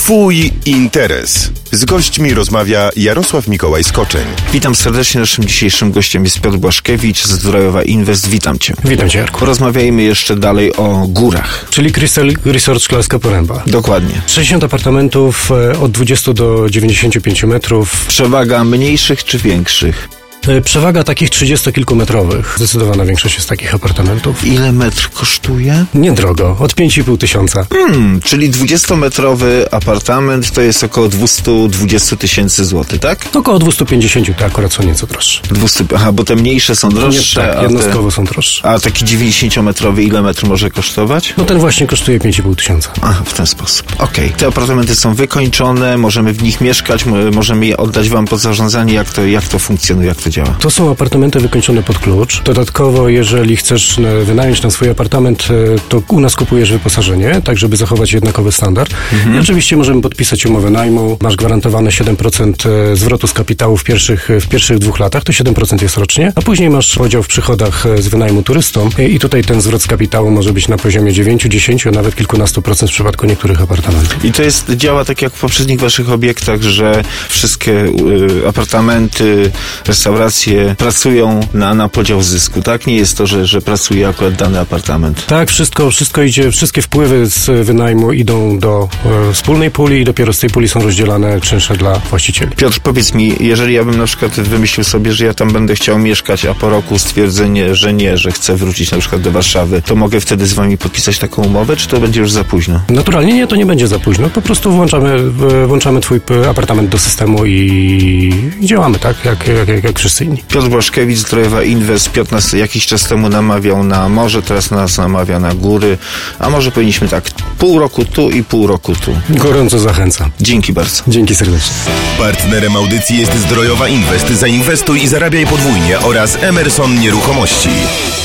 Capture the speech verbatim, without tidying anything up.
Twój interes. Z gośćmi rozmawia Jarosław Mikołaj Skoczeń. Witam serdecznie. Naszym dzisiejszym gościem jest Piotr Błaszkiewicz z Zdrojowa Invest. Witam Cię. Witam Cię, Jarku. Porozmawiajmy jeszcze dalej o górach. Czyli Crystal Resort Szklarska Poręba. Dokładnie. sześćdziesiąt apartamentów od dwudziestu do dziewięćdziesięciu pięciu metrów. Przewaga mniejszych czy większych? Przewaga takich trzydziestokilkumetrowych. Zdecydowana większość jest takich apartamentów. Ile metr kosztuje? Niedrogo. Od pięć i pół tysiąca. Hmm, czyli dwudziestometrowy apartament to jest około dwieście dwadzieścia tysięcy złotych, tak? Około dwieście pięćdziesiąt, to akurat są nieco droższe. dwieście, aha, bo te mniejsze są droższe. Nie, tak, jednostkowo te, są droższe. A taki dziewięćdziesięciometrowy ile metr może kosztować? No ten właśnie kosztuje pięć i pół tysiąca. Aha, w ten sposób. Okej. Okay. Te apartamenty są wykończone, możemy w nich mieszkać, możemy je oddać wam pod zarządzanie. Jak to, jak to funkcjonuje, jak to działa? To są apartamenty wykończone pod klucz. Dodatkowo, jeżeli chcesz wynająć na swój apartament, to u nas kupujesz wyposażenie, tak żeby zachować jednakowy standard. Mhm. I oczywiście możemy podpisać umowę najmu. Masz gwarantowane siedem procent zwrotu z kapitału w pierwszych, w pierwszych dwóch latach. To siedem procent jest rocznie, a później masz podział w przychodach z wynajmu turystom i tutaj ten zwrot z kapitału może być na poziomie dziewięć, dziesięć, a nawet kilkunastu procent w przypadku niektórych apartamentów. I to jest, działa tak jak w poprzednich waszych obiektach, że wszystkie y, apartamenty, restauracje pracują na, na podział zysku, tak? Nie jest to, że, że pracuje akurat dany apartament. Tak, wszystko, wszystko idzie, wszystkie wpływy z wynajmu idą do e, wspólnej puli i dopiero z tej puli są rozdzielane czynsze dla właścicieli. Piotr, powiedz mi, jeżeli ja bym na przykład wymyślił sobie, że ja tam będę chciał mieszkać, a po roku stwierdzenie, że nie, że chcę wrócić na przykład do Warszawy, to mogę wtedy z wami podpisać taką umowę, czy to będzie już za późno? Naturalnie nie, to nie będzie za późno. Po prostu włączamy, włączamy twój apartament do systemu i, i działamy, tak? Jak, jak, jak, jak wszyscy inni. Piotr Błaszkiewicz, Zdrojowa Invest. Piotr nas jakiś czas temu namawiał na morze, teraz nas namawia na góry, a może powinniśmy tak pół roku tu i pół roku tu. Gorąco zachęcam. Dzięki bardzo. Dzięki serdecznie. Partnerem audycji jest Zdrojowa Invest. Zainwestuj i zarabiaj podwójnie oraz Emerson Nieruchomości.